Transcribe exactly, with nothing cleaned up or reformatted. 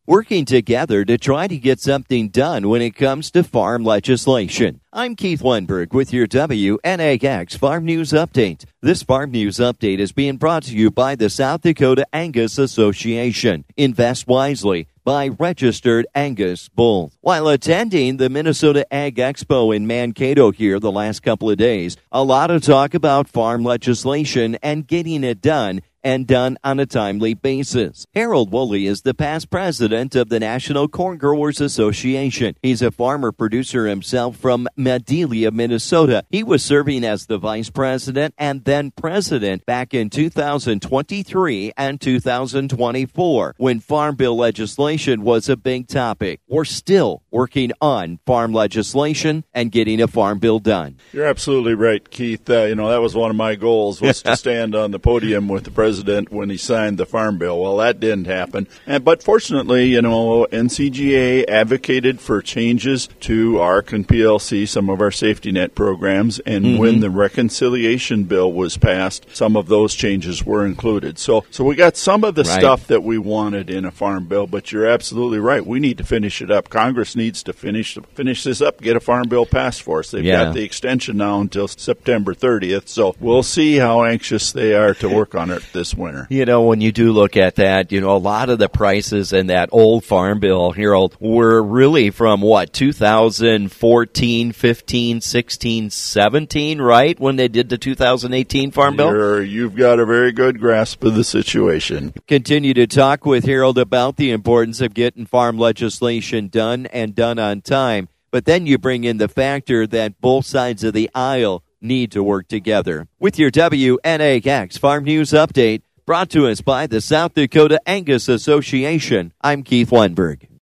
working together to try to get something done when it comes to farm legislation. I'm Keith Weinberg with your W N A X Farm News Update. This Farm News Update is being brought to you by the South Dakota Angus Association. Invest wisely. By Registered Angus Bull. While attending the Minnesota Ag Expo in Mankato here the last couple of days, a lot of talk about farm legislation and getting it done, and done on a timely basis. Harold Woolley is the past president of the National Corn Growers Association. He's a farmer producer himself from Madelia, Minnesota. He was serving as the vice president and then president back in two thousand twenty-three and two thousand twenty-four when Farm Bill legislation was a big topic. We're still working on farm legislation and getting a farm bill done. You're absolutely right, Keith. Uh, you know, that was one of my goals, was to stand on the podium with the president when he signed the Farm Bill. Well, that didn't happen. And, but fortunately, you know, N C G A advocated for changes to A R C and P L C, some of our safety net programs, and mm-hmm. when the reconciliation bill was passed, some of those changes were included. So so we got some of the right. stuff that we wanted in a Farm Bill, but you're absolutely right. We need to finish it up. Congress needs to finish finish this up, get a Farm Bill passed for us. They've yeah. got the extension now until September thirtieth, so we'll see how anxious they are to work on it this winter. You know, when you do look at that, you know, a lot of the prices in that old Farm Bill, Harold, were really from, what, two thousand fourteen, fifteen, sixteen, seventeen, right, when they did the two thousand eighteen Farm Bill? You're, you've got a very good grasp of the situation. Continue to talk with Harold about the importance of getting farm legislation done and done on time, but then you bring in the factor that both sides of the aisle need to work together. With your W N A X Farm News Update, brought to us by the South Dakota Angus Association, I'm Keith Weinberg.